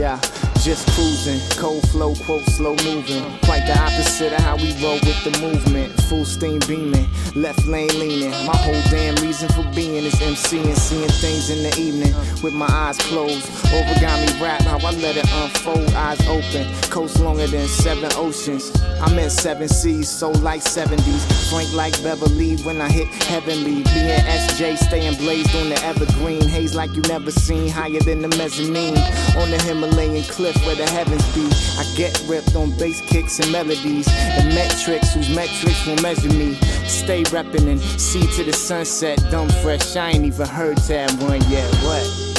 Yeah, just cruising, cold flow, quote, slow moving. Quite the opposite of how we roll with the movement. Full steam beaming, left lane leaning. My whole damn reason for being is MCing, seeing things in the evening with my eyes closed. Origami rap, how I let it unfold, eyes open. Coast longer than 7 oceans. I'm in 7 seas, so like 70s. Frank like Beverly when I hit heavenly. Me and SJ staying blazed on the evergreen. Haze like you never seen, higher than the mezzanine. On the Himalayan cliff where the heavens be. I get ripped on bass kicks and melodies. And metrics whose metrics will measure me. Stay reppin' and see to the sunset. Dumb fresh, I ain't even heard that one yet. What?